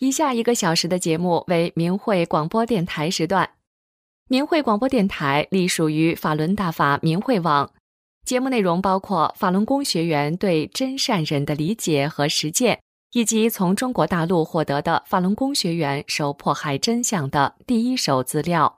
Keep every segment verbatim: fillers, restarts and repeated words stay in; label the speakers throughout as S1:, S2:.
S1: 以下一个小时的节目为明慧广播电台时段。明慧广播电台隶属于法轮大法明慧网，节目内容包括法轮功学员对真善忍的理解和实践，以及从中国大陆获得的法轮功学员受迫害真相的第一手资料。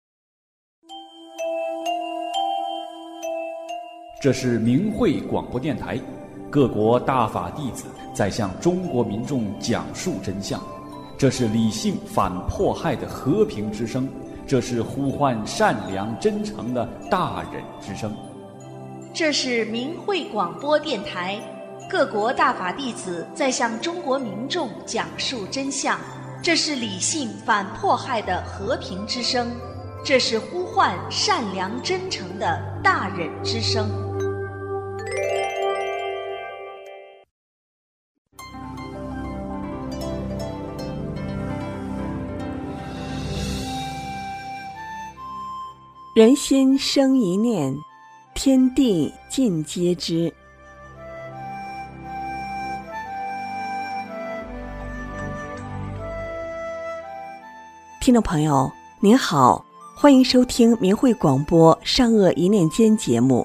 S2: 这是明慧广播电台，各国大法弟子在向中国民众讲述真相。这是理性反迫害的和平之声，这是呼唤善良真诚的大忍之声。
S3: 这是明慧广播电台，各国大法弟子在向中国民众讲述真相。这是理性反迫害的和平之声，这是呼唤善良真诚的大忍之声。
S4: 人心生一念，天地尽皆知。听众朋友您好，欢迎收听明慧广播善恶一念间节目。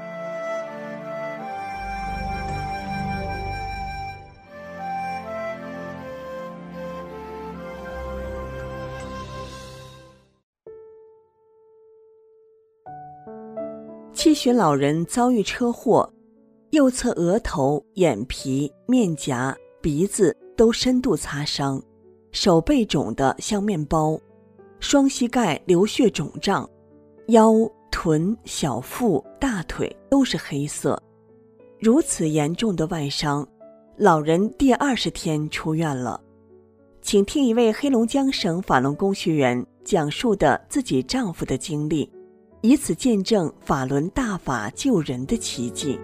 S4: 七旬老人遭遇车祸，右侧额头、眼皮、面颊、鼻子都深度擦伤，手背肿得像面包，双膝盖流血肿胀，腰、臀、小腹、大腿都是黑色。如此严重的外伤，老人第二十天出院了。请听一位黑龙江省法轮功学员讲述的自己丈夫的经历，以此见证法轮大法救人的奇迹。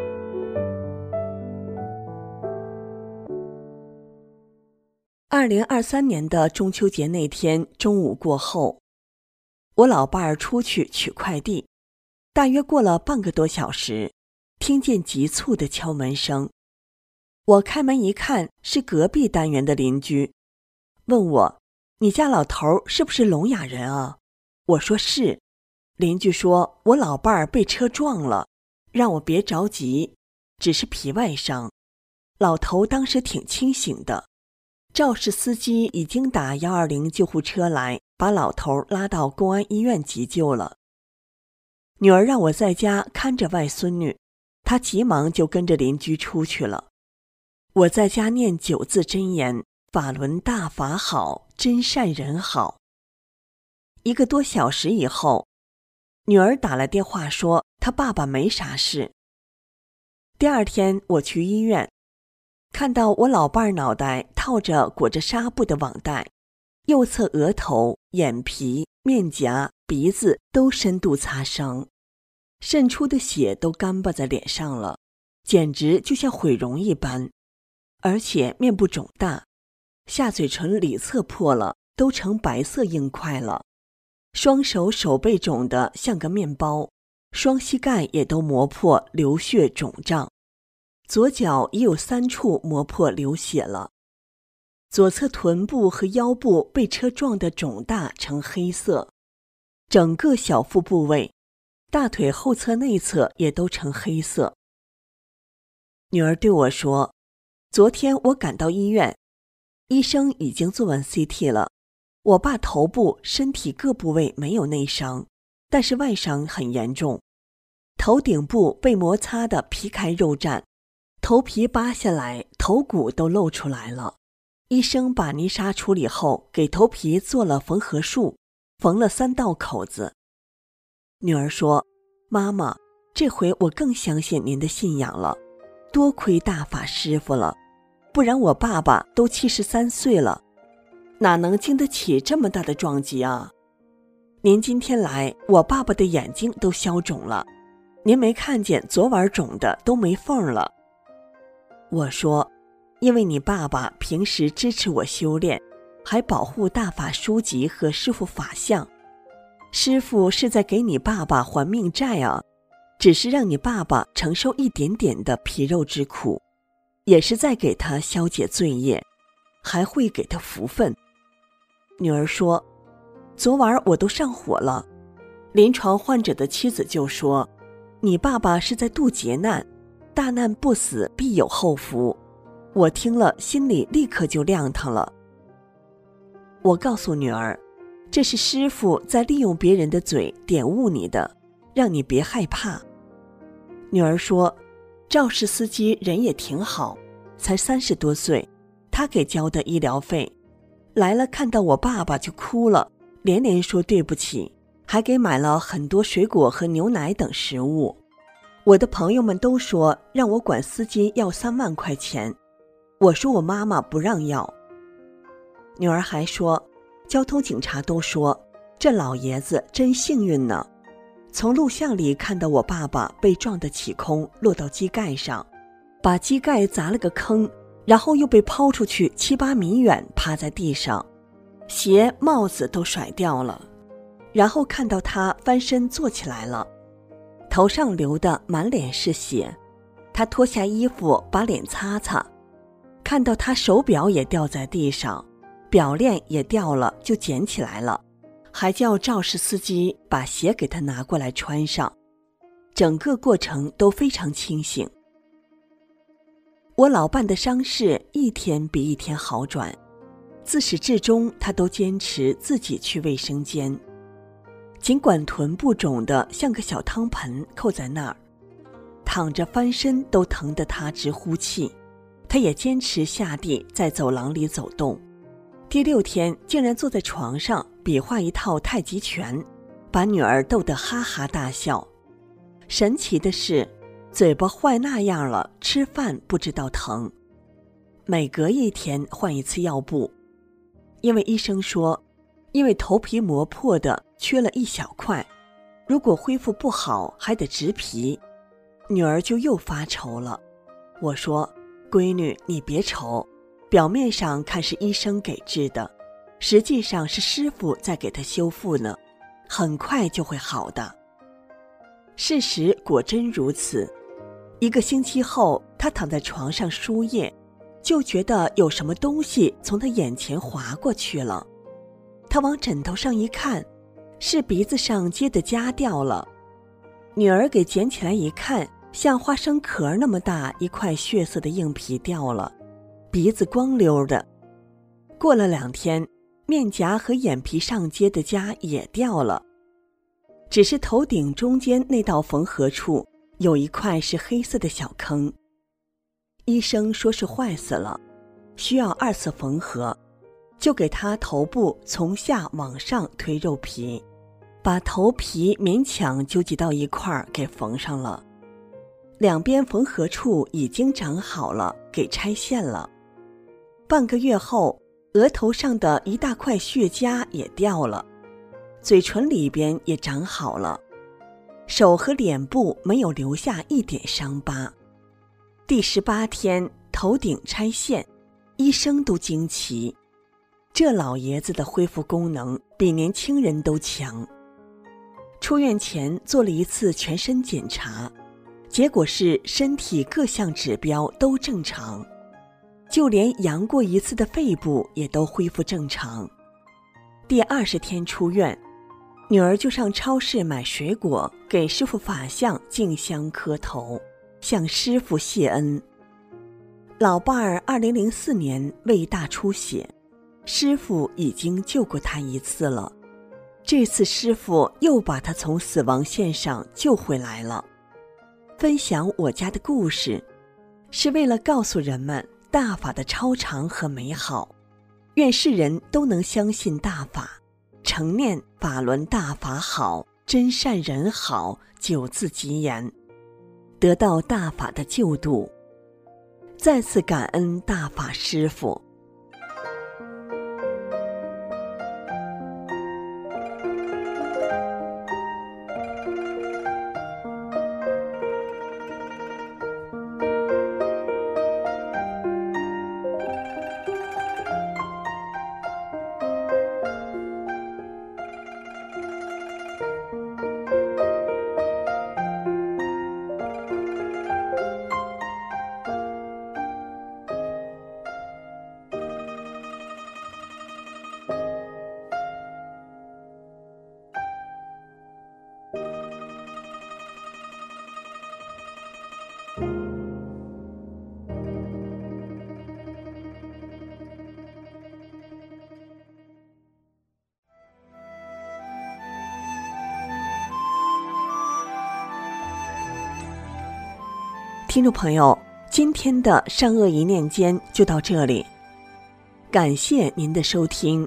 S4: 二零二三年的中秋节那天中午过后，我老伴儿出去取快递，大约过了半个多小时，听见急促的敲门声。我开门一看，是隔壁单元的邻居，问我：“你家老头是不是聋哑人啊？”我说是。邻居说：“我老伴儿被车撞了，让我别着急，只是皮外伤。”老头当时挺清醒的，肇事司机已经打一二零救护车来，把老头拉到公安医院急救了。女儿让我在家看着外孙女，她急忙就跟着邻居出去了。我在家念九字真言：法轮大法好，真善人好。一个多小时以后，女儿打了电话说她爸爸没啥事。第二天我去医院，看到我老伴儿脑袋套着裹着纱布的网袋，右侧额头、眼皮、面颊、鼻子都深度擦伤，渗出的血都干巴在脸上了，简直就像毁容一般。而且面部肿大，下嘴唇里侧破了，都成白色硬块了。双手手背肿得像个面包，双膝盖也都磨破流血肿胀，左脚也有三处磨破流血了。左侧臀部和腰部被车撞得肿大成黑色，整个小腹部位、大腿后侧内侧也都成黑色。女儿对我说：“昨天我赶到医院，医生已经做完 C T 了。我爸头部、身体各部位没有内伤，但是外伤很严重，头顶部被摩擦得皮开肉绽，头皮扒下来，头骨都露出来了。医生把泥沙处理后，给头皮做了缝合术，缝了三道口子。”女儿说：“妈妈，这回我更相信您的信仰了，多亏大法师傅了，不然我爸爸都七十三岁了，哪能经得起这么大的撞击啊？您今天来，我爸爸的眼睛都消肿了，您没看见昨晚肿的都没缝了。”我说：“因为你爸爸平时支持我修炼，还保护大法书籍和师父法相，师父是在给你爸爸还命债啊，只是让你爸爸承受一点点的皮肉之苦，也是在给他消解罪业。 还会给他福分。女儿说，昨晚我都上火了。临床患者的妻子就说，你爸爸是在度劫难，大难不死必有后福。我听了心里立刻就亮堂了。我告诉女儿，这是师父在利用别人的嘴点悟你的，让你别害怕。女儿说，肇事司机人也挺好，才三十多岁，他给交的医疗费，来了看到我爸爸就哭了，连连说对不起，还给买了很多水果和牛奶等食物。我的朋友们都说让我管司机要三万块钱，我说我妈妈不让要。女儿还说，交通警察都说这老爷子真幸运呢，从录像里看到我爸爸被撞得起空，落到机盖上，把机盖砸了个坑，然后又被抛出去七八米远，趴在地上，鞋帽子都甩掉了。然后看到他翻身坐起来了，头上流的满脸是血，他脱下衣服把脸擦擦，看到他手表也掉在地上，表链也掉了，就捡起来了，还叫肇事司机把鞋给他拿过来穿上，整个过程都非常清醒。我老伴的伤势一天比一天好转，自始至终他都坚持自己去卫生间，尽管臀部肿得像个小汤盆扣在那儿，躺着翻身都疼得他直呼气，他也坚持下地在走廊里走动。第六天竟然坐在床上比划一套太极拳，把女儿逗得哈哈大笑。神奇的是，嘴巴坏那样了，吃饭不知道疼。每隔一天换一次药布，因为医生说，因为头皮磨破的缺了一小块，如果恢复不好还得植皮。女儿就又发愁了。我说，闺女你别愁，表面上看是医生给治的，实际上是师傅在给她修复呢，很快就会好的。事实果真如此。一个星期后，她躺在床上输液，就觉得有什么东西从她眼前划过去了。她往枕头上一看，是鼻子上接的痂掉了。女儿给捡起来一看，像花生壳那么大一块血色的硬皮掉了，鼻子光溜的。过了两天，面颊和眼皮上接的痂也掉了，只是头顶中间那道缝合处有一块是黑色的小坑。医生说是坏死了，需要二次缝合，就给他头部从下往上推肉皮，把头皮勉强纠集到一块儿给缝上了。两边缝合处已经长好了，给拆线了。半个月后，额头上的一大块血痂也掉了，嘴唇里边也长好了，手和脸部没有留下一点伤疤。第十八天头顶拆线，医生都惊奇，这老爷子的恢复功能比年轻人都强。出院前做了一次全身检查，结果是身体各项指标都正常，就连阳过一次的肺部也都恢复正常。第二十天出院，女儿就上超市买水果，给师父法相敬香磕头，向师父谢恩。老伴儿二零零四年胃大出血，师父已经救过他一次了，这次师父又把他从死亡线上救回来了。分享我家的故事，是为了告诉人们大法的超常和美好，愿世人都能相信大法，诚念法轮大法好，真善人好九字吉言，得到大法的救度。再次感恩大法师父。 听众朋友，今天的善恶一念间就到这里，感谢您的收听。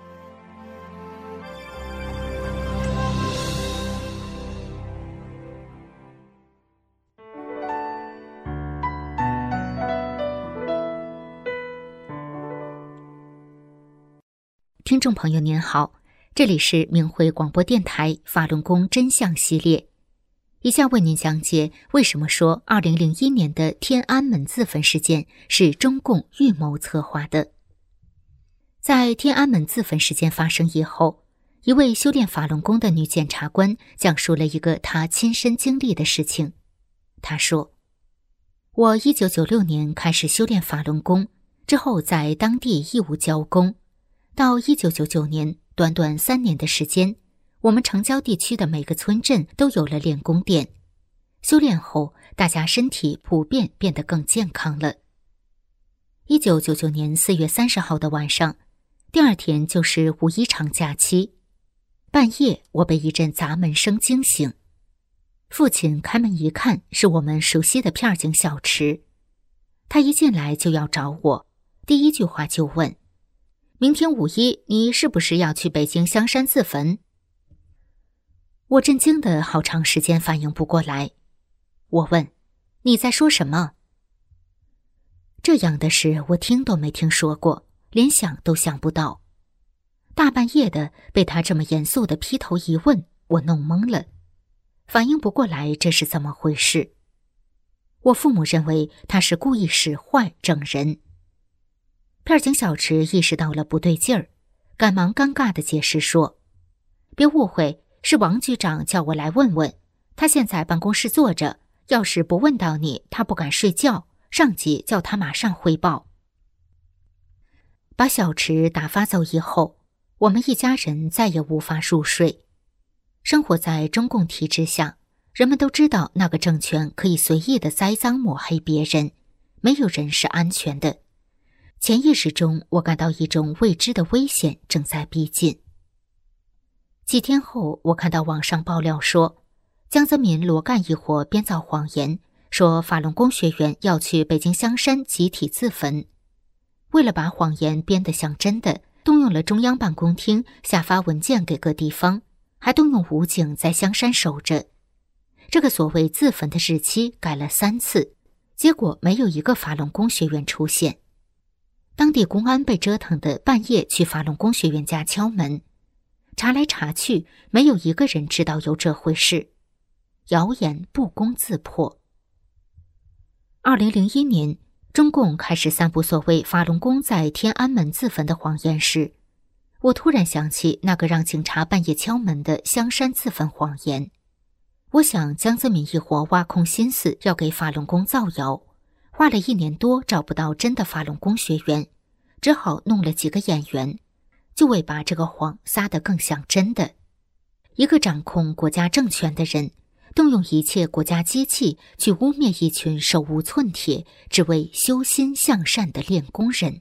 S5: 听众朋友您好，这里是明慧广播电台法轮功真相系列，以下为您讲解为什么说二零零一年的天安门自焚事件是中共预谋策划的。在天安门自焚事件发生以后，一位修炼法轮功的女检察官讲述了一个她亲身经历的事情。她说，我一九九六年开始修炼法轮功，之后在当地义务教功，到一九九九年，短短三年的时间，我们城郊地区的每个村镇都有了练功店。修炼后，大家身体普遍变得更健康了。一九九九年四月三十号的晚上，第二天就是五一长假期。半夜，我被一阵砸门声惊醒。父亲开门一看，是我们熟悉的片警小池。他一进来就要找我，第一句话就问，明天五一，你是不是要去北京香山自焚？我震惊的好长时间反应不过来。我问，你在说什么？这样的事我听都没听说过，连想都想不到。大半夜的被他这么严肃的劈头一问，我弄懵了，反应不过来这是怎么回事。我父母认为他是故意使坏整人。片警小池意识到了不对劲儿，赶忙尴尬地解释说，别误会，是王局长叫我来问问，他现在办公室坐着，要是不问到你，他不敢睡觉，上级叫他马上汇报。把小池打发走以后，我们一家人再也无法入睡。生活在中共体制下，人们都知道那个政权可以随意地栽赃抹黑别人，没有人是安全的。潜意识中，我感到一种未知的危险正在逼近。几天后，我看到网上爆料说，江泽民、罗干一伙编造谎言，说法轮功学员要去北京香山集体自焚。为了把谎言编得像真的，动用了中央办公厅下发文件给各地方，还动用武警在香山守着。这个所谓自焚的日期改了三次，结果没有一个法轮功学员出现。当地公安被折腾的半夜去法轮功学员家敲门，查来查去，没有一个人知道有这回事。谣言不攻自破。二零零一年，中共开始散布所谓法轮功在天安门自焚的谎言时，我突然想起那个让警察半夜敲门的香山自焚谎言。我想江泽民一伙挖空心思要给法轮功造谣，花了一年多找不到真的法轮功学员，只好弄了几个演员，就为把这个谎撒得更像真的。一个掌控国家政权的人，动用一切国家机器去污蔑一群手无寸铁只为修心向善的练功人。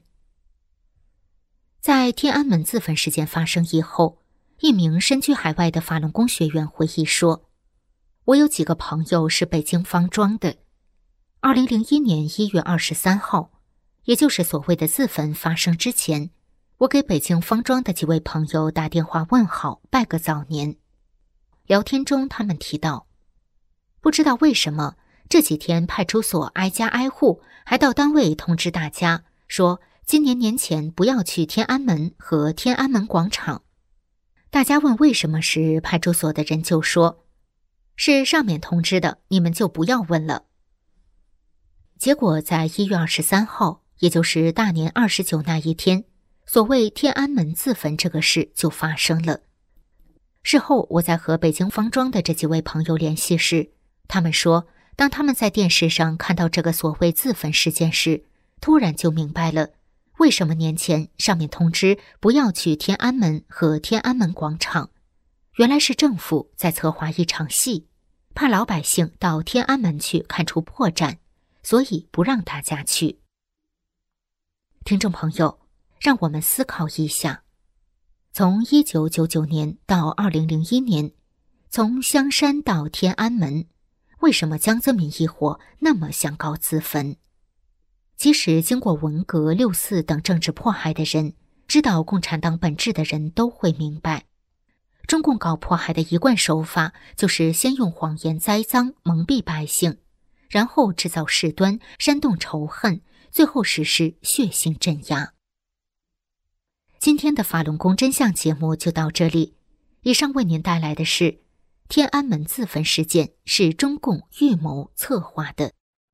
S5: 在天安门自焚事件发生以后，一名身居海外的法轮功学员回忆说，我有几个朋友是北京方庄的。二零零一年一月二十三号，也就是所谓的自焚发生之前，我给北京方庄的几位朋友打电话问好，拜个早年。聊天中他们提到，不知道为什么这几天派出所挨家挨户，还到单位通知大家说今年年前不要去天安门和天安门广场。大家问为什么时，派出所的人就说，是上面通知的，你们就不要问了。结果在一月二十三号，也就是大年二十九那一天，所谓天安门自焚这个事就发生了。事后我在和北京方庄的这几位朋友联系时，他们说，当他们在电视上看到这个所谓自焚事件时，突然就明白了，为什么年前上面通知不要去天安门和天安门广场，原来是政府在策划一场戏，怕老百姓到天安门去看出破绽，所以不让大家去。听众朋友，让我们思考一下，从一九九九年到二零零一年，从香山到天安门， 为什么江泽民一伙那么想搞自焚？即使经过文革、六四等政治迫害的人，知道共产党本质的人都会明白，中共搞迫害的一贯手法就是先用谎言栽赃蒙蔽百姓，然后制造事端，煽动仇恨，最后实施血腥镇压。今天的法轮功真相节目就到这里，以上为您带来的是天安门自焚事件是中共预谋策划的。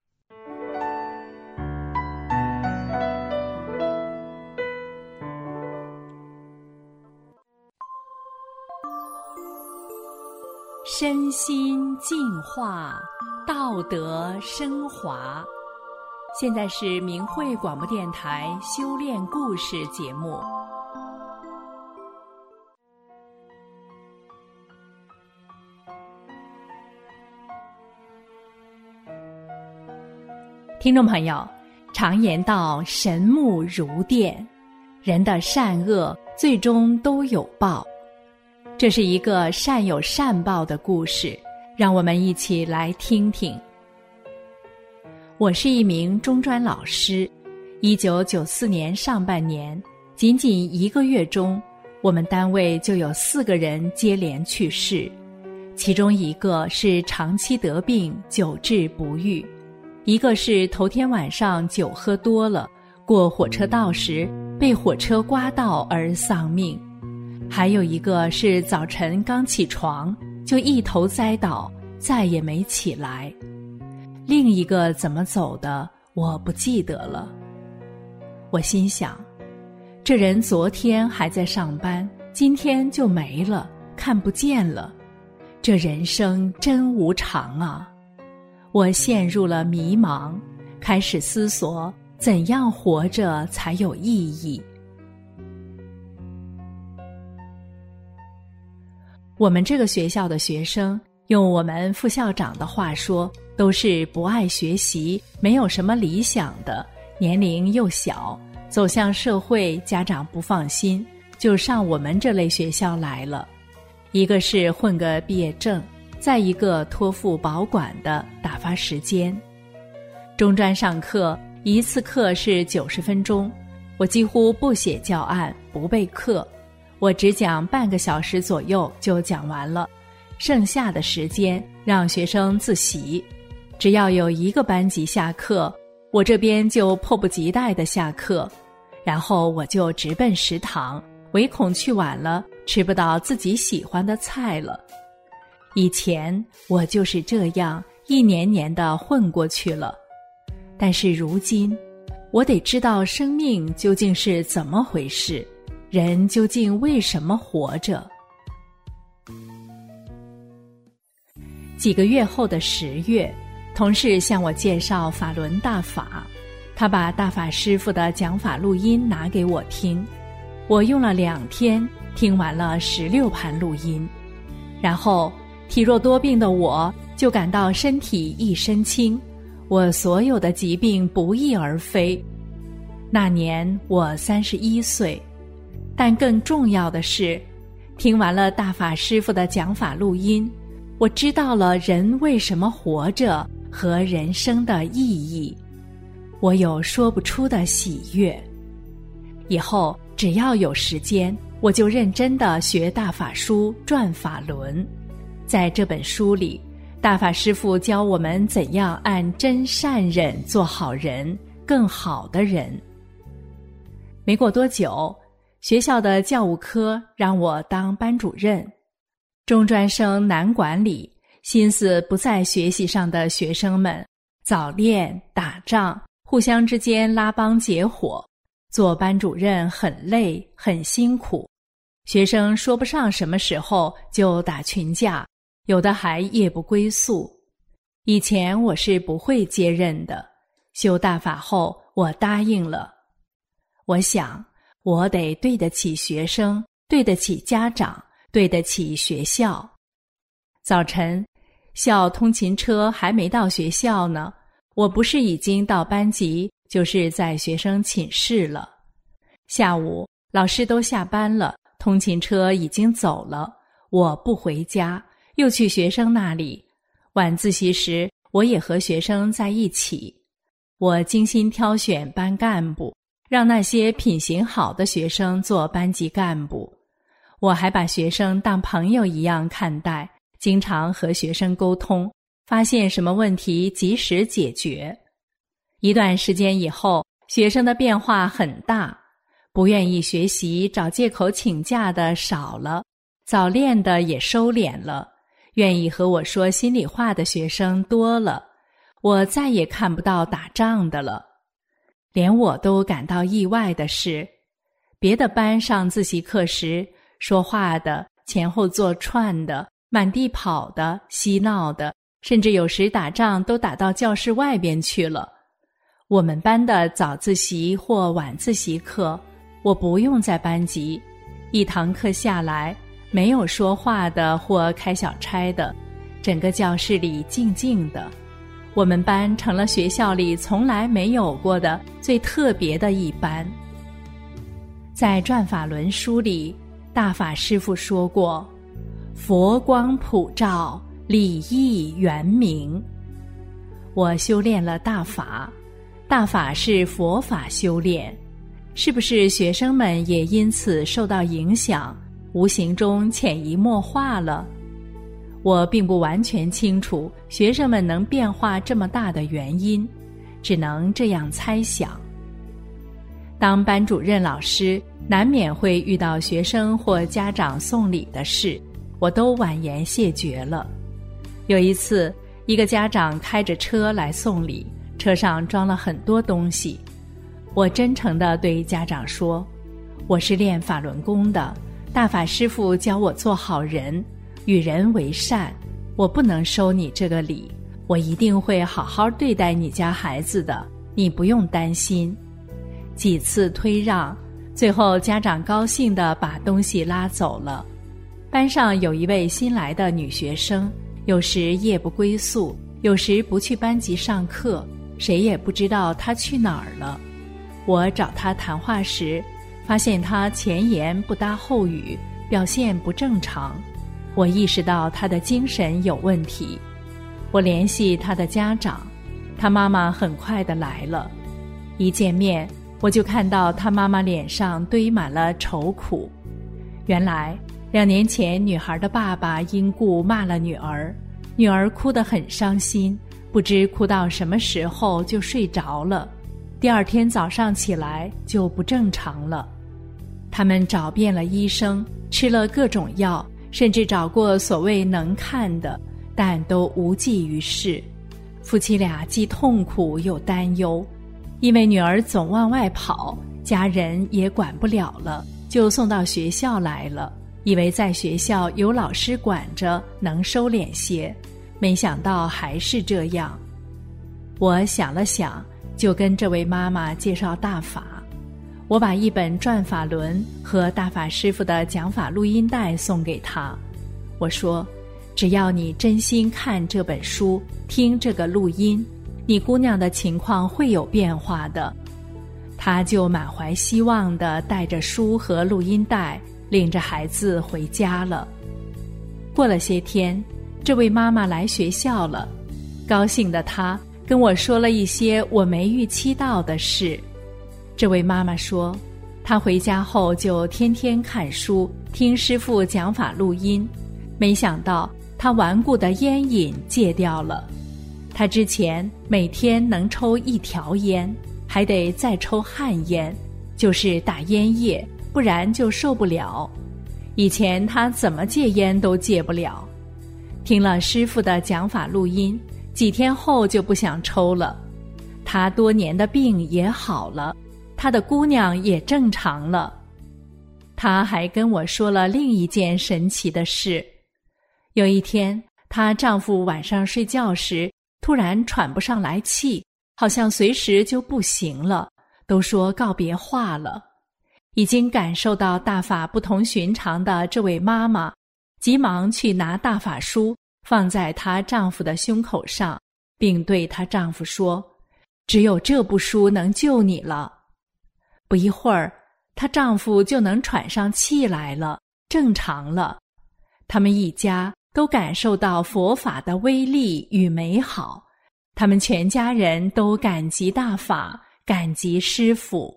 S6: 身心净化，道德升华。现在是明慧广播电台修炼故事节目。听众朋友，常言道神目如电，人的善恶最终都有报。这是一个善有善报的故事，让我们一起来听听。我是一名中专老师，一九九四年上半年，仅仅一个月中，我们单位就有四个人接连去世，其中一个是长期得病，久治不愈，一个是头天晚上酒喝多了，过火车道时被火车刮到而丧命，还有一个是早晨刚起床就一头栽倒，再也没起来。另一个怎么走的，我不记得了。我心想，这人昨天还在上班，今天就没了，看不见了。这人生真无常啊！我陷入了迷茫，开始思索怎样活着才有意义。我们这个学校的学生，用我们副校长的话说，都是不爱学习，没有什么理想的，年龄又小，走向社会家长不放心，就上我们这类学校来了。一个是混个毕业证，再一个托付保管的，打发时间。中专上课，一次课是九十分钟，我几乎不写教案，不备课，我只讲半个小时左右就讲完了，剩下的时间让学生自习。只要有一个班级下课，我这边就迫不及待地下课，然后我就直奔食堂，唯恐去晚了吃不到自己喜欢的菜了。以前我就是这样一年年地混过去了，但是如今我得知道生命究竟是怎么回事，人究竟为什么活着。几个月后的十月，同事向我介绍法轮大法，他把大法师父的讲法录音拿给我听，我用了两天听完了十六盘录音，然后体弱多病的我就感到身体一身轻，我所有的疾病不翼而飞。那年我三十一岁，但更重要的是，听完了大法师父的讲法录音，我知道了人为什么活着和人生的意义，我有说不出的喜悦。以后只要有时间，我就认真地学大法书转法轮。在这本书里，大法师父教我们怎样按真善忍做好人，更好的人。没过多久，学校的教务科让我当班主任，中专生难管理，心思不在学习上的学生们早恋打仗，互相之间拉帮结伙，做班主任很累很辛苦，学生说不上什么时候就打群架，有的还夜不归宿。以前我是不会接任的，修大法后我答应了。我想我得对得起学生，对得起家长，对得起学校。早晨校通勤车还没到学校呢，我不是已经到班级，就是在学生寝室了。下午老师都下班了，通勤车已经走了，我不回家，又去学生那里。 晚自习时，我也和学生在一起。我精心挑选班干部，让那些品行好的学生做班级干部。我还把学生当朋友一样看待，经常和学生沟通，发现什么问题及时解决。一段时间以后，学生的变化很大，不愿意学习找借口请假的少了，早恋的也收敛了，愿意和我说心里话的学生多了，我再也看不到打仗的了。连我都感到意外的是，别的班上自习课时，说话的、前后做串的、满地跑的、嬉闹的，甚至有时打仗都打到教室外边去了。我们班的早自习或晚自习课，我不用在班级，一堂课下来，没有说话的或开小差的，整个教室里静静的。我们班成了学校里从来没有过的最特别的一班。在转法轮书里，大法师父说过，佛光普照，礼义圆明。我修炼了大法，大法是佛法修炼，是不是学生们也因此受到影响，无形中潜移默化了？我并不完全清楚学生们能变化这么大的原因，只能这样猜想。当班主任老师，难免会遇到学生或家长送礼的事，我都婉言谢绝了。有一次，一个家长开着车来送礼，车上装了很多东西。我真诚地对家长说，我是练法轮功的，大法师父教我做好人，与人为善，我不能收你这个礼，我一定会好好对待你家孩子的，你不用担心。几次推让，最后家长高兴地把东西拉走了。班上有一位新来的女学生，有时夜不归宿，有时不去班级上课，谁也不知道她去哪儿了。我找她谈话时，发现她前言不搭后语，表现不正常。我意识到她的精神有问题。我联系她的家长，她妈妈很快地来了。一见面，我就看到她妈妈脸上堆满了愁苦。原来两年前女孩的爸爸因故骂了女儿，女儿哭得很伤心，不知哭到什么时候就睡着了，第二天早上起来就不正常了。他们找遍了医生，吃了各种药，甚至找过所谓能看的，但都无济于事。夫妻俩既痛苦又担忧，因为女儿总往外跑，家人也管不了了，就送到学校来了，以为在学校有老师管着，能收敛些，没想到还是这样。我想了想，就跟这位妈妈介绍大法。我把一本《转法轮》和大法师父的讲法录音带送给她。我说，只要你真心看这本书，听这个录音，你姑娘的情况会有变化的。她就满怀希望地带着书和录音带，领着孩子回家了。过了些天，这位妈妈来学校了，高兴的她跟我说了一些我没预期到的事。这位妈妈说，她回家后就天天看书，听师父讲法录音，没想到她顽固的烟瘾戒掉了。她之前每天能抽一条烟，还得再抽旱烟，就是打烟叶，不然就受不了。以前她怎么戒烟都戒不了。听了师父的讲法录音，几天后就不想抽了。她多年的病也好了，她的姑娘也正常了。她还跟我说了另一件神奇的事。有一天，她丈夫晚上睡觉时，突然喘不上来气，好像随时就不行了，都说告别话了。已经感受到大法不同寻常的这位妈妈，急忙去拿大法书放在她丈夫的胸口上，并对她丈夫说，只有这部书能救你了。不一会儿，她丈夫就能喘上气来了，正常了。他们一家都感受到佛法的威力与美好，他们全家人都感激大法，感激师父。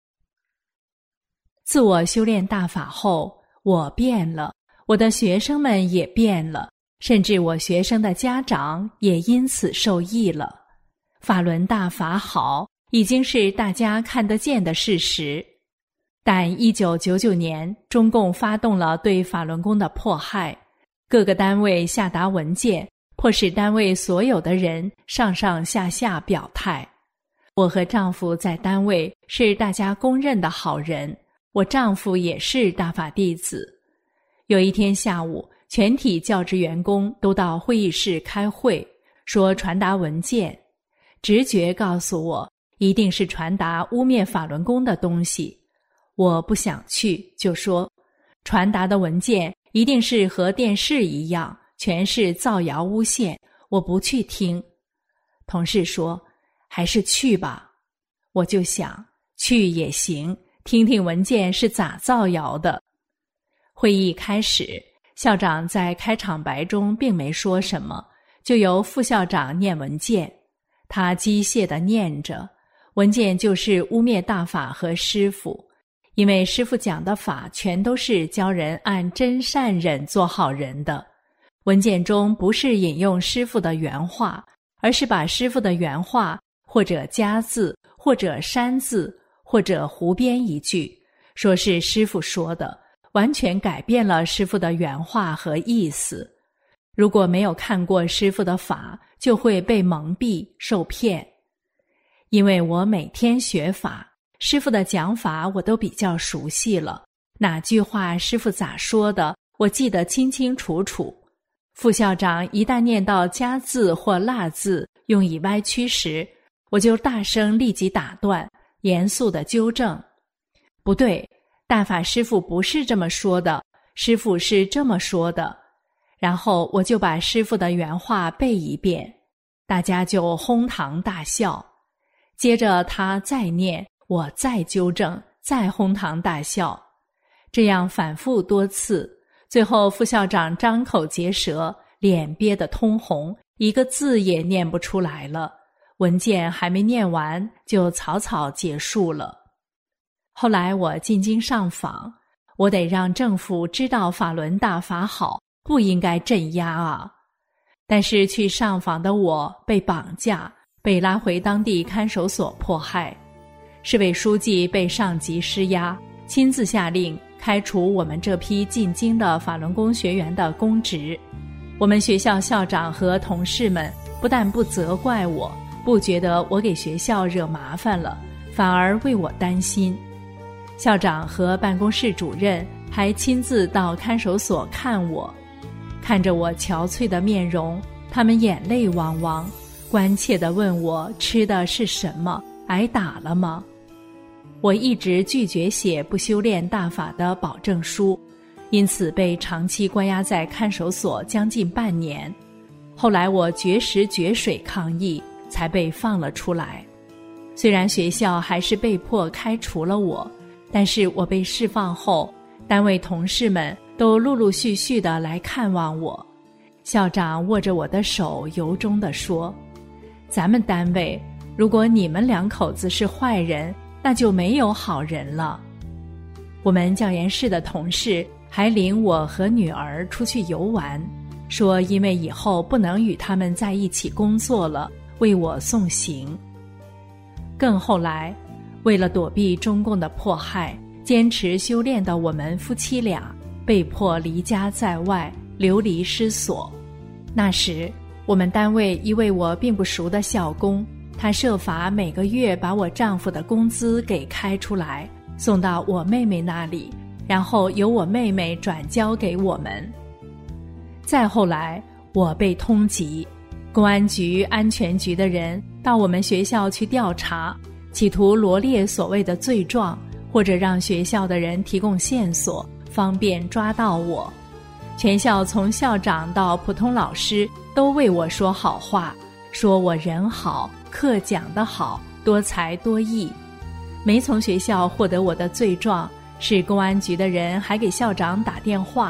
S6: 自我修炼大法后，我变了，我的学生们也变了，甚至我学生的家长也因此受益了。法轮大法好，已经是大家看得见的事实。但一九九九年，中共发动了对法轮功的迫害，各个单位下达文件，迫使单位所有的人上上下下表态。我和丈夫在单位是大家公认的好人，我丈夫也是大法弟子。有一天下午，全体教职员工都到会议室开会，说传达文件。直觉告诉我，一定是传达污蔑法轮功的东西。我不想去，就说传达的文件一定是和电视一样，全是造谣诬陷，我不去听。同事说，还是去吧。我就想，去也行，听听文件是咋造谣的。会议开始，校长在开场白中并没说什么，就由副校长念文件。他机械地念着，文件就是污蔑大法和师父，因为师父讲的法全都是教人按真善忍做好人的。文件中不是引用师父的原话，而是把师父的原话或者加字，或者删字，或者胡编一句，说是师父说的，完全改变了师父的原话和意思。如果没有看过师父的法，就会被蒙蔽受骗。因为我每天学法，师父的讲法我都比较熟悉了，哪句话师父咋说的，我记得清清楚楚。副校长一旦念到加字或落字用以歪曲时，我就大声立即打断，严肃地纠正。不对，大法师父不是这么说的，师父是这么说的。然后我就把师父的原话背一遍，大家就哄堂大笑。接着他再念，我再纠正，再哄堂大笑。这样反复多次，最后副校长张口结舌，脸憋得通红，一个字也念不出来了。文件还没念完，就草草结束了。后来我进京上访，我得让政府知道法轮大法好，不应该镇压啊！但是去上访的我被绑架，被拉回当地看守所迫害。市委书记被上级施压，亲自下令开除我们这批进京的法轮功学员的公职。我们学校校长和同事们不但不责怪我，不觉得我给学校惹麻烦了，反而为我担心。校长和办公室主任还亲自到看守所看我。看着我憔悴的面容，他们眼泪汪汪，关切地问我吃的是什么，挨打了吗？我一直拒绝写不修炼大法的保证书，因此被长期关押在看守所将近半年。后来我绝食绝水抗议，才被放了出来。虽然学校还是被迫开除了我，但是我被释放后，单位同事们都陆陆续续地来看望我。校长握着我的手，由衷地说，咱们单位如果你们两口子是坏人，那就没有好人了。我们教研室的同事还领我和女儿出去游玩，说因为以后不能与他们在一起工作了，为我送行。更后来，为了躲避中共的迫害，坚持修炼的我们夫妻俩被迫离家在外，流离失所。那时我们单位一位我并不熟的校工，他设法每个月把我丈夫的工资给开出来，送到我妹妹那里，然后由我妹妹转交给我们。再后来我被通缉，公安局安全局的人到我们学校去调查，企图罗列所谓的罪状，或者让学校的人提供线索，方便抓到我。全校从校长到普通老师都为我说好话，说我人好，课讲得好，多才多艺。没从学校获得我的罪状，是公安局的人还给校长打电话，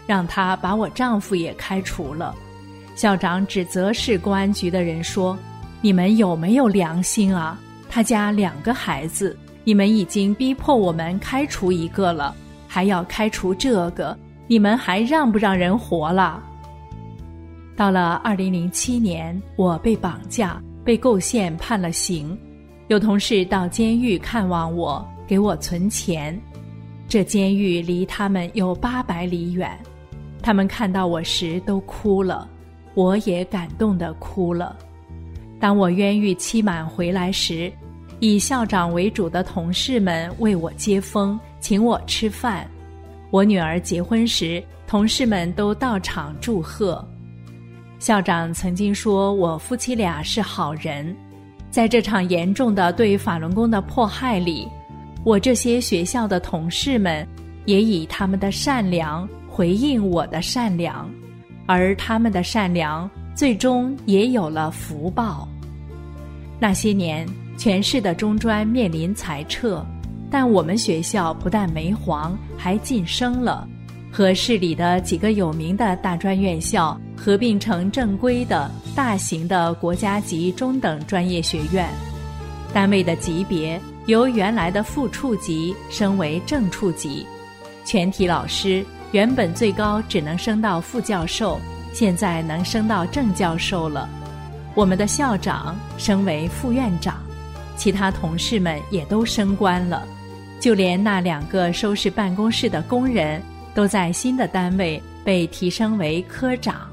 S6: 让他把我丈夫也开除了。校长指责市公安局的人说：“你们有没有良心啊？他家两个孩子，你们已经逼迫我们开除一个了，还要开除这个，你们还让不让人活了？”到了二零零七年，我被绑架，被构陷判了刑。有同事到监狱看望我，给我存钱。这监狱离他们有八百里远，他们看到我时都哭了，我也感动地哭了。当我冤狱期满回来时，以校长为主的同事们为我接风，请我吃饭。我女儿结婚时，同事们都到场祝贺。校长曾经说我夫妻俩是好人。在这场严重的对法轮功的迫害里，我这些学校的同事们也以他们的善良回应我的善良，而他们的善良最终也有了福报。那些年，全市的中专面临裁撤，但我们学校不但没黄，还晋升了，和市里的几个有名的大专院校合并成正规的大型的国家级中等专业学院。单位的级别由原来的副处级升为正处级，全体老师原本最高只能升到副教授，现在能升到正教授了。我们的校长升为副院长，其他同事们也都升官了，就连那两个收拾办公室的工人都在新的单位被提升为科长。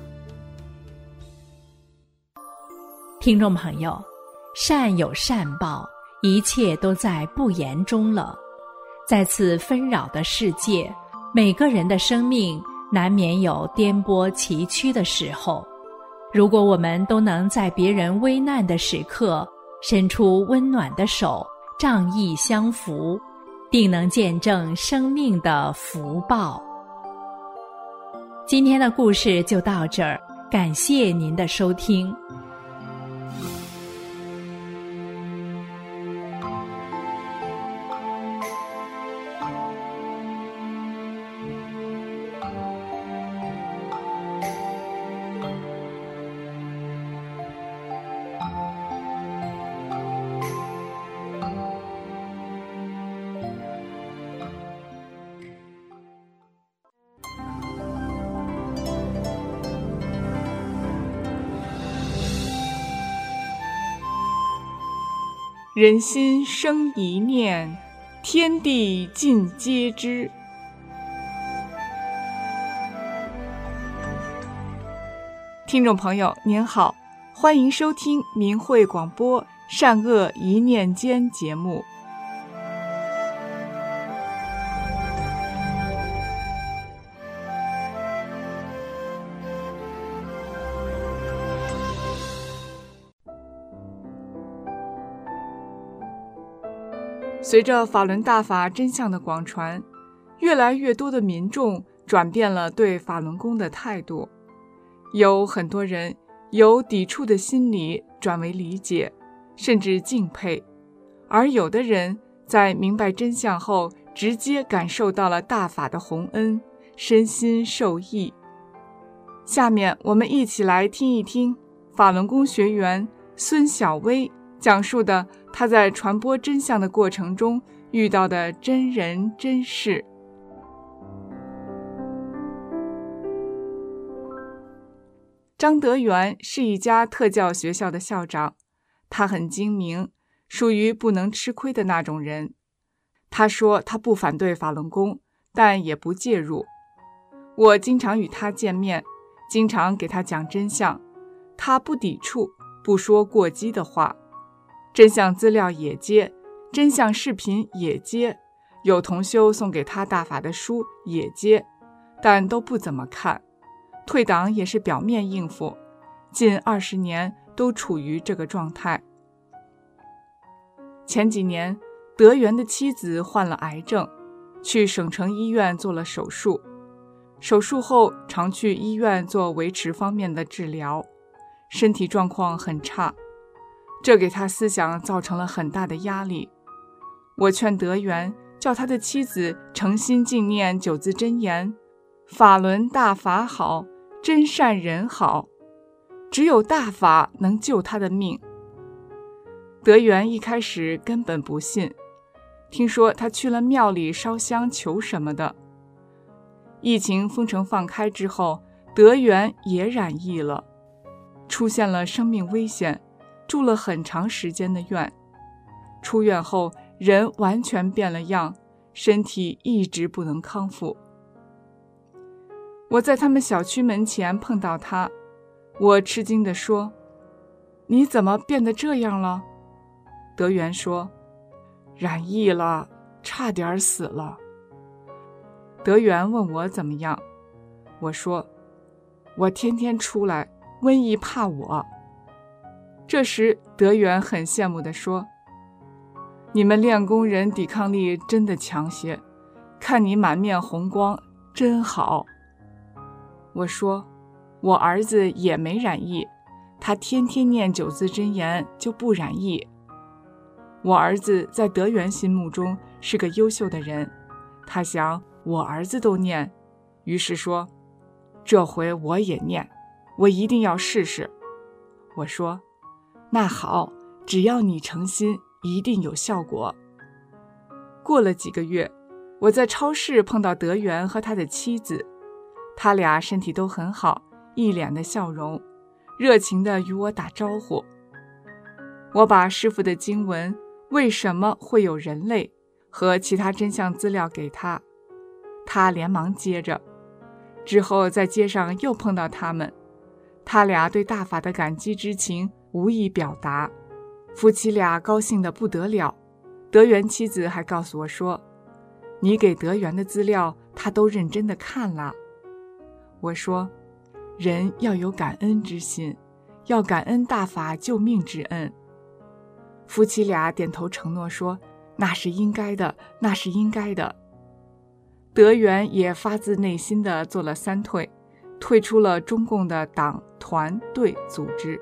S6: 听众朋友，善有善报，一切都在不言中了。在此纷扰的世界，每个人的生命难免有颠簸崎岖的时候。如果我们都能在别人危难的时刻伸出温暖的手，仗义相扶，定能见证生命的福报。今天的故事就到这儿，感谢您的收听。
S7: 人心生一念，天地尽皆知。听众朋友您好，欢迎收听明慧广播善恶一念间节目。随着法轮大法真相的广传，越来越多的民众转变了对法轮功的态度，有很多人由抵触的心理转为理解，甚至敬佩，而有的人在明白真相后，直接感受到了大法的洪恩，身心受益。下面我们一起来听一听法轮功学员孙小薇讲述的他在传播真相的过程中遇到的真人真事。张德元是一家特教学校的校长，他很精明，属于不能吃亏的那种人。他说他不反对法轮功，但也不介入。我经常与他见面，经常给他讲真相，他不抵触，不说过激的话。真相资料也接，真相视频也接，有同修送给他大法的书也接，但都不怎么看。退档也是表面应付，近二十年都处于这个状态。前几年，德元的妻子患了癌症，去省城医院做了手术。手术后常去医院做维持方面的治疗，身体状况很差。这给他思想造成了很大的压力。我劝德元叫他的妻子诚心静念九字真言： 法轮大法好，真善人好，只有大法能救他的命。德元一开始根本不信，听说他去了庙里烧香求什么的。疫情封城放开之后，德元也染疫了，出现了生命危险，住了很长时间的院。出院后人完全变了样，身体一直不能康复。我在他们小区门前碰到他，我吃惊地说：你怎么变得这样了？德元说：染疫了，差点死了。德元问我怎么样，我说：我天天出来，瘟疫怕我。这时德元很羡慕地说：你们练功人抵抗力真的强些，看你满面红光，真好。我说：我儿子也没染疫，他天天念九字真言就不染疫。我儿子在德元心目中是个优秀的人，他想我儿子都念，于是说：这回我也念，我一定要试试。我说：那好，只要你诚心，一定有效果。过了几个月，我在超市碰到德元和他的妻子，他俩身体都很好，一脸的笑容，热情地与我打招呼。我把师父的经文为什么会有人类和其他真相资料给他，他连忙接着。之后在街上又碰到他们，他俩对大法的感激之情无以表达，夫妻俩高兴得不得了。德元妻子还告诉我说：你给德元的资料他都认真地看了。我说：人要有感恩之心，要感恩大法救命之恩。夫妻俩点头承诺说：那是应该的，那是应该的。德元也发自内心地做了三退，退出了中共的党团队组织。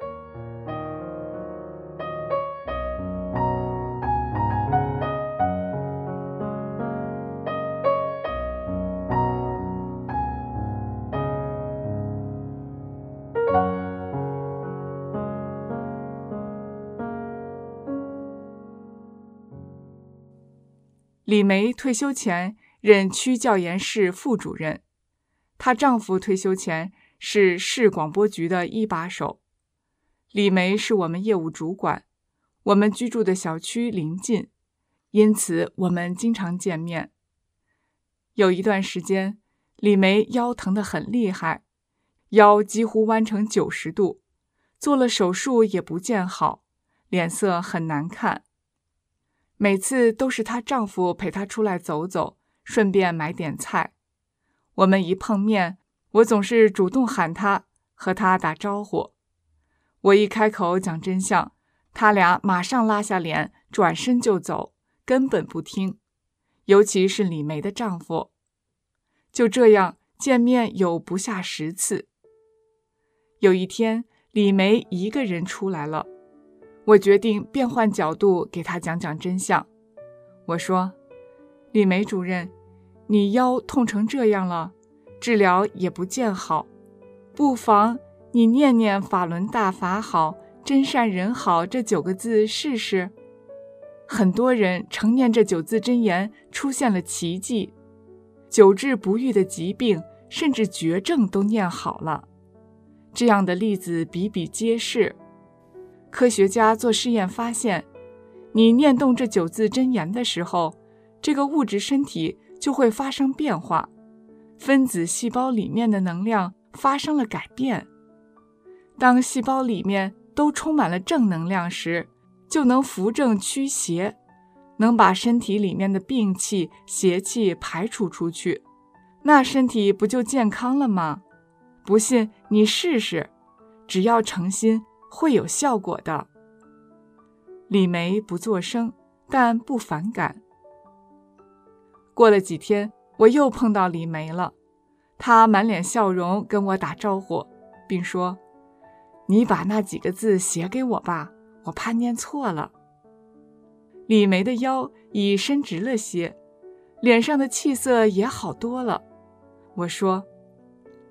S7: 李梅退休前任区教研室副主任，她丈夫退休前是市广播局的一把手。李梅是我们业务主管，我们居住的小区邻近，因此我们经常见面。有一段时间，李梅腰疼得很厉害，腰几乎弯成九十度，做了手术也不见好，脸色很难看。每次都是她丈夫陪她出来走走，顺便买点菜。我们一碰面，我总是主动喊她，和她打招呼。我一开口讲真相，他俩马上拉下脸，转身就走，根本不听。尤其是李梅的丈夫。就这样见面有不下十次。有一天，李梅一个人出来了，我决定变换角度给她讲讲真相。我说：李梅主任，你腰痛成这样了，治疗也不见好，不妨你念念法轮大法好，真善人好这九个字试试。很多人承念这九字真言出现了奇迹，久治不愈的疾病甚至绝症都念好了。这样的例子比比皆是。科学家做试验发现，你念动这九字真言的时候，这个物质身体就会发生变化，分子细胞里面的能量发生了改变。当细胞里面都充满了正能量时，就能扶正驱邪，能把身体里面的病气、邪气排除出去，那身体不就健康了吗？不信你试试，只要诚心，会有效果的。李梅不作声，但不反感。过了几天，我又碰到李梅了，她满脸笑容跟我打招呼，并说：你把那几个字写给我吧，我怕念错了。李梅的腰已伸直了些，脸上的气色也好多了。我说：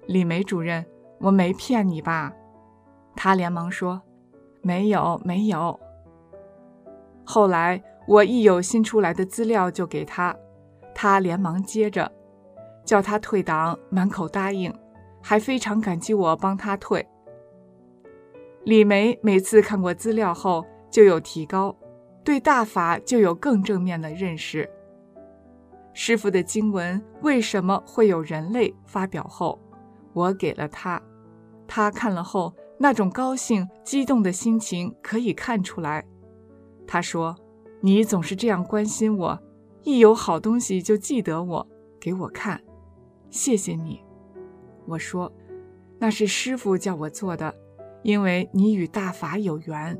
S7: 李梅主任，我没骗你吧？他连忙说，没有没有。后来我一有新出来的资料就给他，他连忙接着，叫他退档，满口答应，还非常感激我帮他退。李梅每次看过资料后就有提高，对大法就有更正面的认识。师父的经文为什么会有人类发表后，我给了他，他看了后那种高兴激动的心情可以看出来。他说，你总是这样关心我，一有好东西就记得我，给我看，谢谢你。我说，那是师父叫我做的，因为你与大法有缘。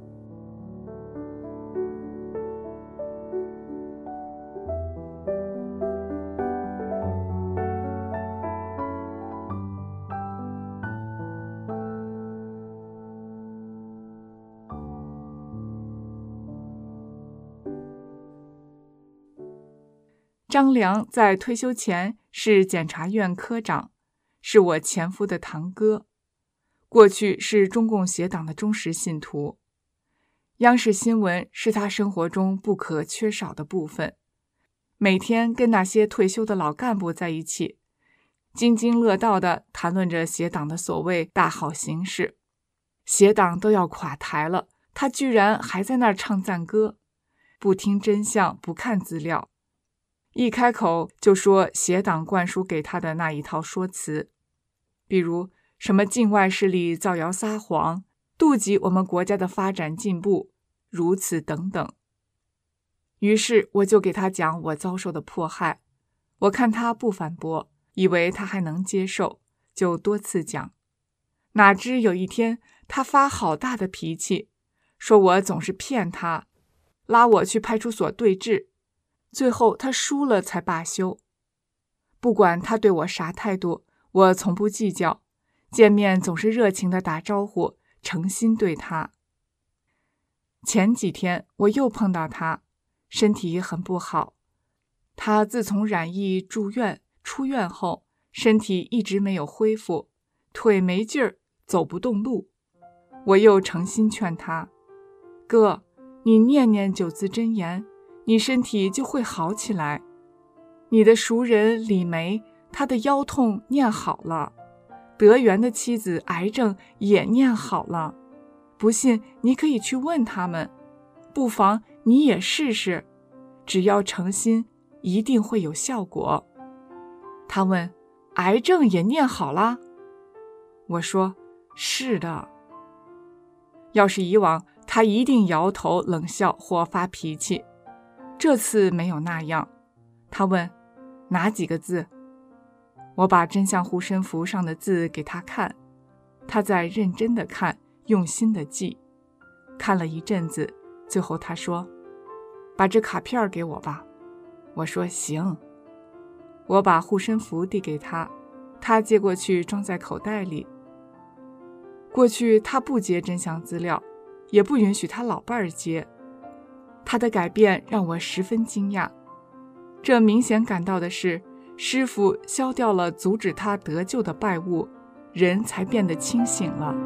S7: 张良在退休前是检察院科长，是我前夫的堂哥，过去是中共协党的忠实信徒。央视新闻是他生活中不可缺少的部分，每天跟那些退休的老干部在一起，津津乐道地谈论着协党的所谓大好形势。协党都要垮台了，他居然还在那儿唱赞歌，不听真相，不看资料，一开口就说协党灌输给他的那一套说辞，比如什么境外势力造谣撒谎，妒忌我们国家的发展进步，如此等等。于是我就给他讲我遭受的迫害，我看他不反驳，以为他还能接受，就多次讲。哪知有一天他发好大的脾气，说我总是骗他，拉我去派出所对质，最后他输了才罢休。不管他对我啥态度，我从不计较，见面总是热情地打招呼，诚心对他。前几天我又碰到他，身体很不好。他自从染疫住院出院后，身体一直没有恢复，腿没劲儿，走不动路。我又诚心劝他，哥，你念念九字真言，你身体就会好起来。你的熟人李梅，她的腰痛念好了，德源的妻子癌症也念好了，不信你可以去问他们，不妨你也试试，只要诚心，一定会有效果。他问，癌症也念好了？我说，是的。要是以往，他一定摇头冷笑或发脾气，这次没有那样。他问，哪几个字？我把真相护身符上的字给他看，他在认真地看，用心地记。看了一阵子，最后他说，把这卡片给我吧。我说行。我把护身符递给他，他接过去装在口袋里。过去他不接真相资料，也不允许他老伴儿接。他的改变让我十分惊讶，这明显感到的是，师父消掉了阻止他得救的败物，人才变得清醒了。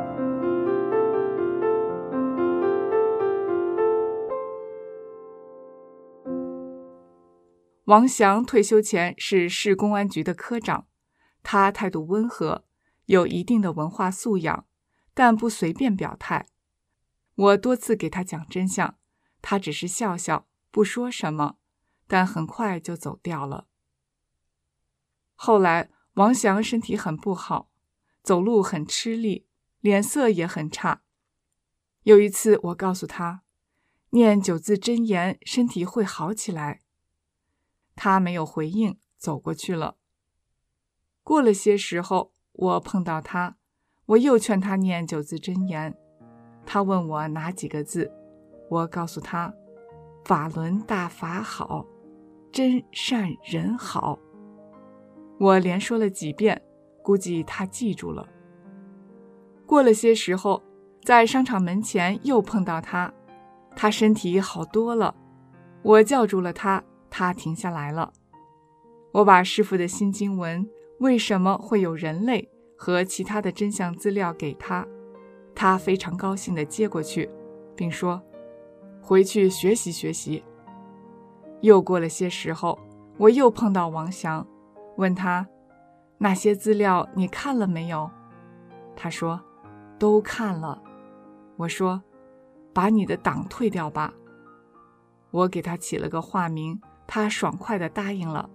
S7: 王祥退休前是市公安局的科长，他态度温和，有一定的文化素养，但不随便表态。我多次给他讲真相，他只是笑笑，不说什么，但很快就走掉了。后来王祥身体很不好，走路很吃力，脸色也很差。有一次我告诉他，念九字真言，身体会好起来。他没有回应，走过去了。过了些时候，我碰到他，我又劝他念九字真言。他问我哪几个字，我告诉他，法轮大法好，真善人好。我连说了几遍，估计他记住了。过了些时候，在商场门前又碰到他，他身体好多了，我叫住了他，他停下来了。我把师父的新经文为什么会有人类和其他的真相资料给他。他非常高兴地接过去，并说：回去学习学习。又过了些时候，我又碰到王祥，问他：那些资料你看了没有？他说：都看了。我说：把你的党退掉吧。我给他起了个化名，他爽快地答应了。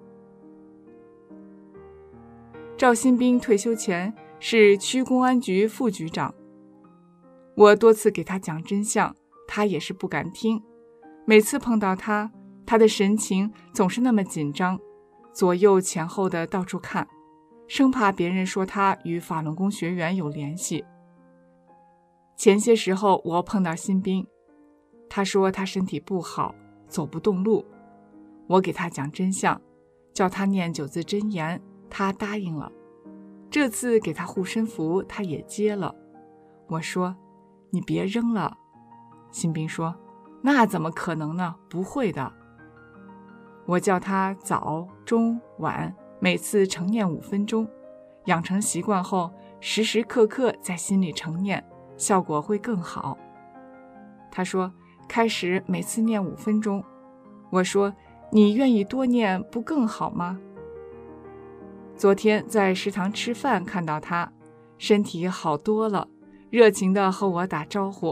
S7: 赵新兵退休前是区公安局副局长，我多次给他讲真相，他也是不敢听。每次碰到他，他的神情总是那么紧张，左右前后的到处看，生怕别人说他与法轮功学员有联系。前些时候我碰到新兵，他说他身体不好，走不动路。我给他讲真相，叫他念九字真言，他答应了。这次给他护身符，他也接了。我说：你别扔了。新兵说：那怎么可能呢？不会的。我叫他早中晚每次晨念五分钟，养成习惯后，时时刻刻在心里晨念，效果会更好。他说开始每次念五分钟。我说：你愿意多念不更好吗？昨天在食堂吃饭看到他，身体好多了，热情地和我打招呼。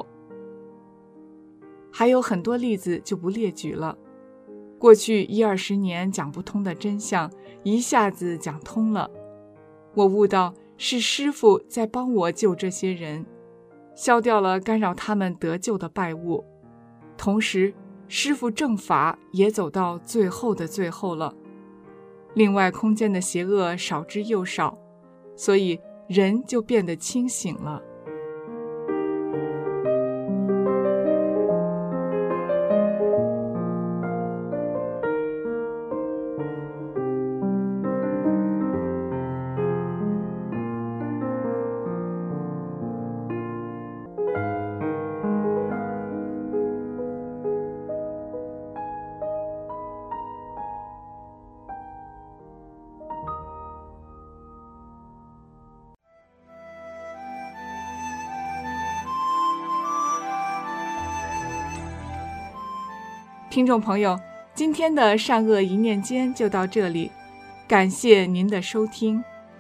S7: 还有很多例子就不列举了。过去一二十年讲不通的真相，一下子讲通了。我悟到是师父在帮我救这些人，消掉了干扰他们得救的败物。同时，师父正法也走到最后的最后了。另外，空间的邪恶少之又少，所以人就变得清醒了。听众朋友，今天的善恶一念间就到这里，感谢您的收听。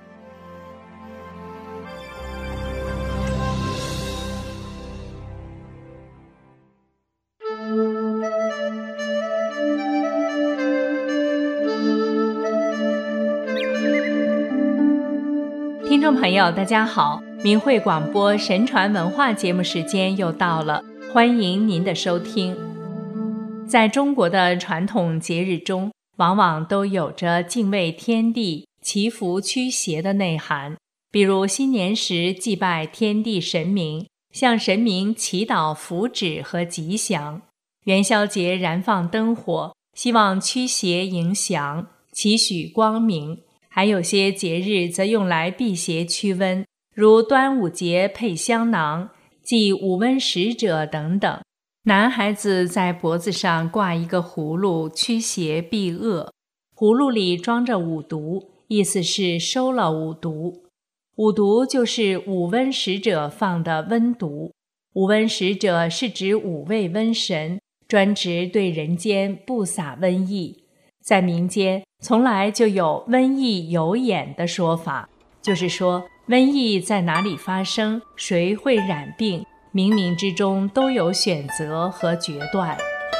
S6: 听众朋友，大家好，明慧广播神传文化节目时间又到了，欢迎您的收听。在中国的传统节日中，往往都有着敬畏天地、祈福驱邪的内涵。比如新年时祭拜天地神明，向神明祈祷福祉和吉祥；元宵节燃放灯火，希望驱邪迎祥，祈许光明。还有些节日则用来辟邪驱瘟，如端午节配香囊、祭五瘟使者等等。男孩子在脖子上挂一个葫芦，驱邪避恶。葫芦里装着五毒，意思是收了五毒。五毒就是五瘟使者放的瘟毒。五瘟使者是指五位瘟神，专职对人间布撒瘟疫。在民间从来就有瘟疫有眼的说法，就是说瘟疫在哪里发生，谁会染病，冥冥之中都有选择和决断。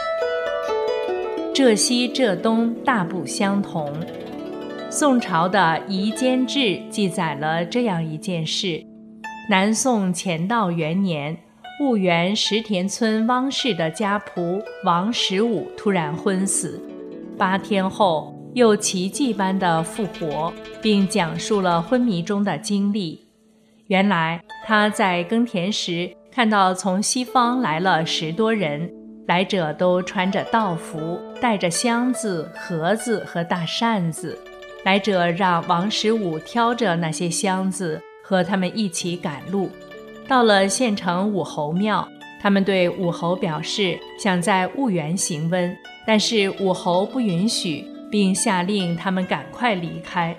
S6: 浙西浙东大不相同。宋朝的《夷坚志》记载了这样一件事：南宋乾道元年，婺源石田村汪氏的家仆王十五突然昏死，八天后又奇迹般的复活，并讲述了昏迷中的经历。原来他在耕田时看到从西方来了十多人，来者都穿着道服，带着箱子、盒子和大扇子。来者让王十五挑着那些箱子，和他们一起赶路。到了县城武侯庙，他们对武侯表示想在婺源行瘟，但是武侯不允许，并下令他们赶快离开。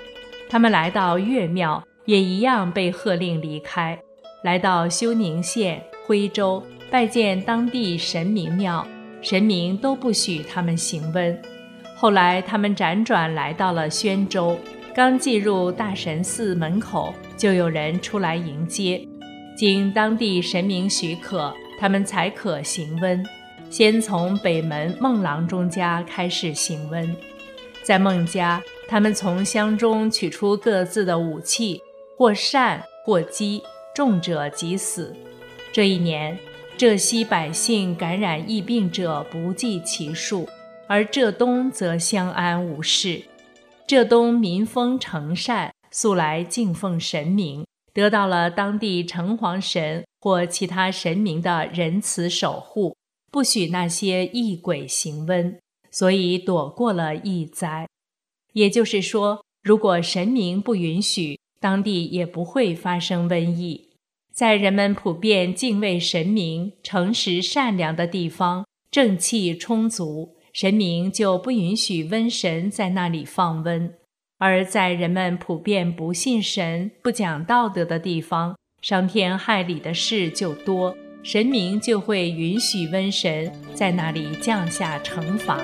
S6: 他们来到岳庙，也一样被喝令离开。来到休宁县、徽州，拜见当地神明庙，神明都不许他们行温。后来他们辗转来到了宣州，刚进入大神寺门口，就有人出来迎接。经当地神明许可，他们才可行温。先从北门孟郎中家开始行温。在孟家，他们从箱中取出各自的武器，或善或饥，重者即死。这一年，浙西百姓感染疫病者不计其数，而浙东则相安无事。浙东民风诚善，素来敬奉神明，得到了当地城隍神或其他神明的仁慈守护，不许那些异鬼行温，所以躲过了疫灾。也就是说，如果神明不允许，当地也不会发生瘟疫。在人们普遍敬畏神明、诚实善良的地方，正气充足，神明就不允许瘟神在那里放瘟；而在人们普遍不信神、不讲道德的地方，伤天害理的事就多，神明就会允许瘟神在那里降下惩罚。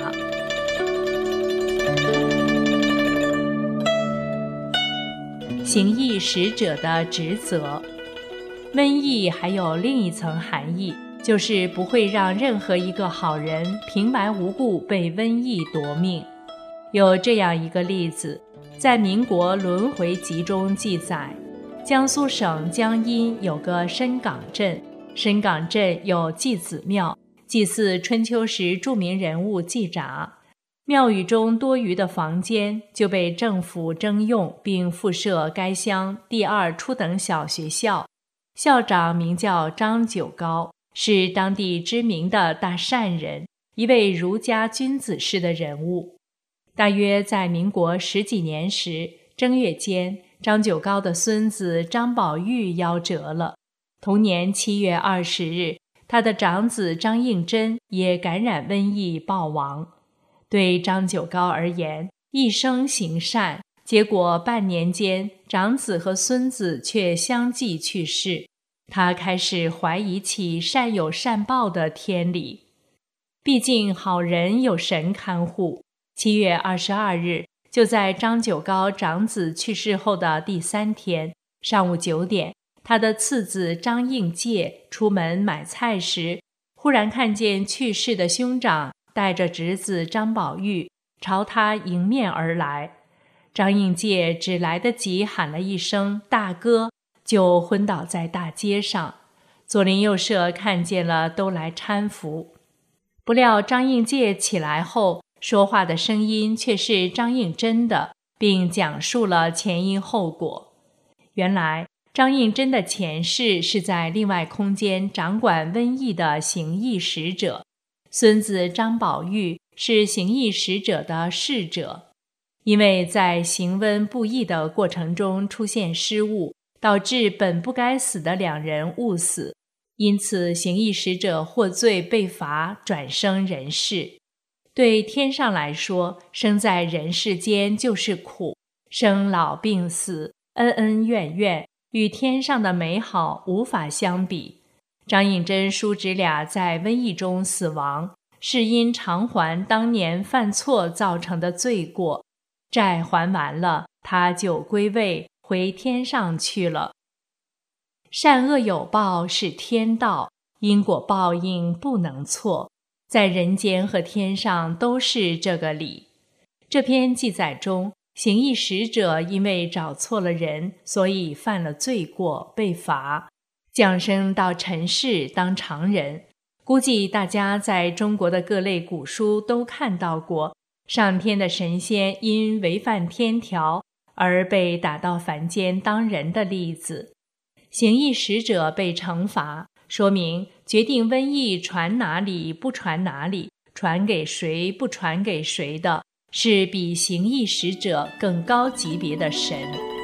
S6: 行义使者的职责。瘟疫还有另一层含义，就是不会让任何一个好人平白无故被瘟疫夺命。有这样一个例子，在民国轮回集中记载，江苏省江阴有个深港镇，深港镇有祭子庙，祭祀春秋时著名人物季札。庙宇中多余的房间就被政府征用，并附设该乡第二初等小学校。校长名叫张九高，是当地知名的大善人，一位儒家君子式的人物。大约在民国十几年时，正月间，张九高的孙子张宝玉夭折了。同年七月二十日，他的长子张应真也感染瘟疫暴亡。对张九高而言，一生行善，结果半年间，长子和孙子却相继去世。他开始怀疑起善有善报的天理。毕竟好人有神看护。七月二十二日，就在张九高长子去世后的第三天，上午九点，他的次子张应介出门买菜时，忽然看见去世的兄长带着侄子张宝玉朝他迎面而来。张应介只来得及喊了一声大哥，就昏倒在大街上。左邻右舍看见了，都来搀扶。不料张应介起来后，说话的声音却是张应真的，并讲述了前因后果。原来张应真的前世是在另外空间掌管瘟疫的行疫使者，孙子张宝玉是行疫使者的侍者。因为在行瘟布疫的过程中出现失误，导致本不该死的两人误死，因此行疫使者获罪被罚，转生人世。对天上来说，生在人世间就是苦，生老病死，恩恩怨怨，与天上的美好无法相比。张应真叔侄俩在瘟疫中死亡，是因偿还当年犯错造成的罪过，债还完了，他就归位回天上去了。善恶有报是天道，因果报应不能错，在人间和天上都是这个理。这篇记载中，行疫使者因为找错了人，所以犯了罪过，被罚，降生到尘世当常人。估计大家在中国的各类古书都看到过，上天的神仙因违反天条而被打到凡间当人的例子。行疫使者被惩罚，说明决定瘟疫传哪里不传哪里，传给谁不传给谁的，是比行疫使者更高级别的神。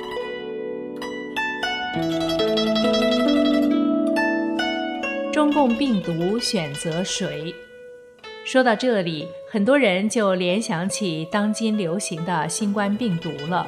S6: 中共病毒选择谁？说到这里，很多人就联想起当今流行的新冠病毒了。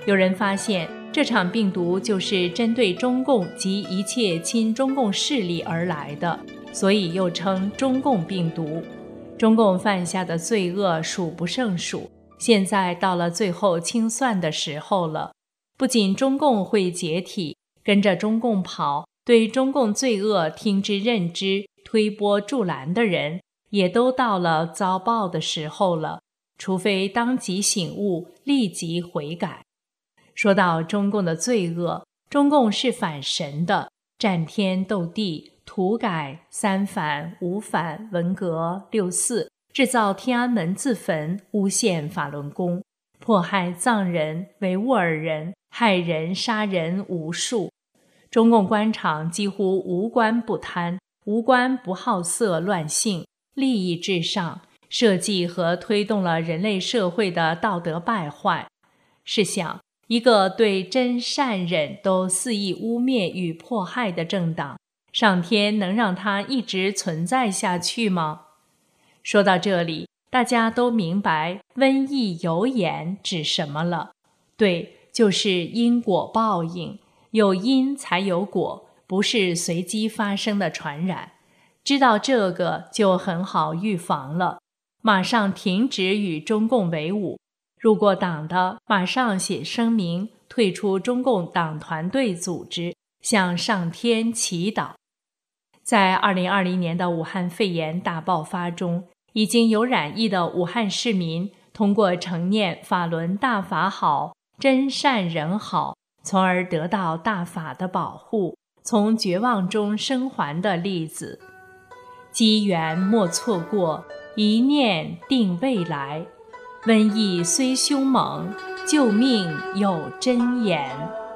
S6: 有人发现这场病毒就是针对中共及一切亲中共势力而来的，所以又称中共病毒。中共犯下的罪恶数不胜数，现在到了最后清算的时候了。不仅中共会解体，跟着中共跑，对中共罪恶听之任之、推波助澜的人，也都到了遭报的时候了，除非当即醒悟，立即悔改。说到中共的罪恶，中共是反神的，战天斗地，土改、三反、五反、文革、六四，制造天安门自焚，诬陷法轮功，迫害藏人、维吾尔人，害人杀人无数。中共官场几乎无官不贪，无官不好色乱性，利益至上，设计和推动了人类社会的道德败坏。试想，一个对真善忍都肆意污蔑与迫害的政党，上天能让它一直存在下去吗？说到这里，大家都明白瘟疫有眼指什么了。对，就是因果报应，有因才有果，不是随机发生的传染。知道这个就很好预防了，马上停止与中共为伍。入过党的，马上写声明，退出中共党团队组织，向上天祈祷。在二零二零年的武汉肺炎大爆发中，已经有染疫的武汉市民通过承念法轮大法好，真善人好，从而得到大法的保护，从绝望中生还的例子。机缘莫错过，一念定未来。瘟疫虽凶猛，救命有真言。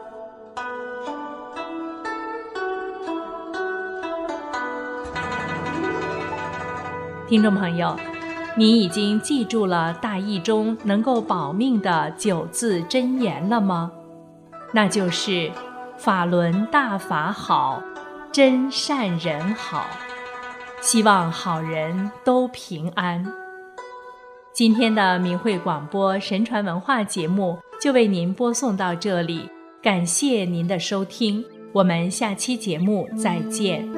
S6: 听众朋友，你已经记住了大意中能够保命的九字真言了吗？那就是法轮大法好，真善人好。希望好人都平安。今天的明慧广播神传文化节目就为您播送到这里，感谢您的收听，我们下期节目再见。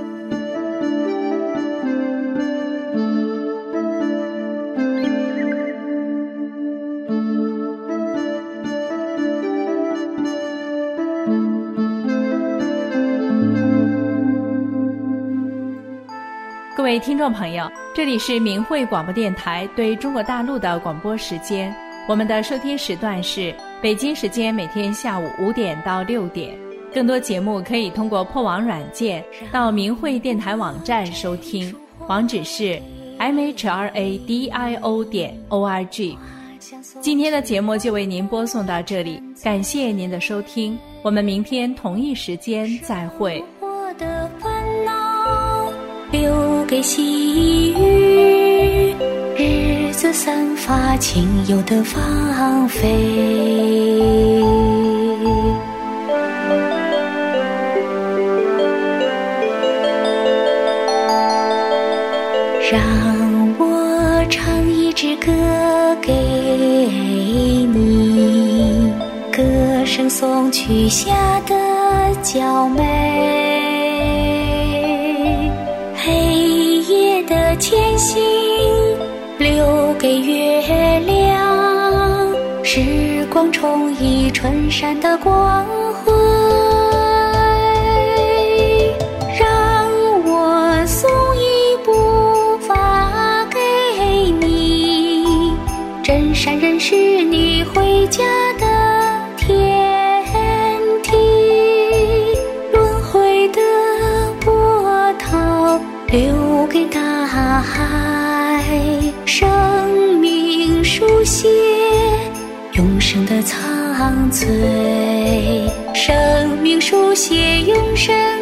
S6: 各位听众朋友，这里是明慧广播电台对中国大陆的广播时间，我们的收听时段是北京时间每天下午五点到六点。更多节目可以通过破网软件到明慧电台网站收听，网址是 m h r a d i o 点 o r g。 今天的节目就为您播送到这里，感谢您的收听，我们明天同一时间再会。
S8: 我的烦恼留给细雨，日子散发轻柔的芳菲。让我唱一支歌给你，歌声送去下的娇美。黑夜的前行留给月亮，时光冲移春山的光辉。让我送一步伐给你，真善人是你回家的天梯。轮回的波涛留给大海，生命书写永生的苍翠，生命书写永生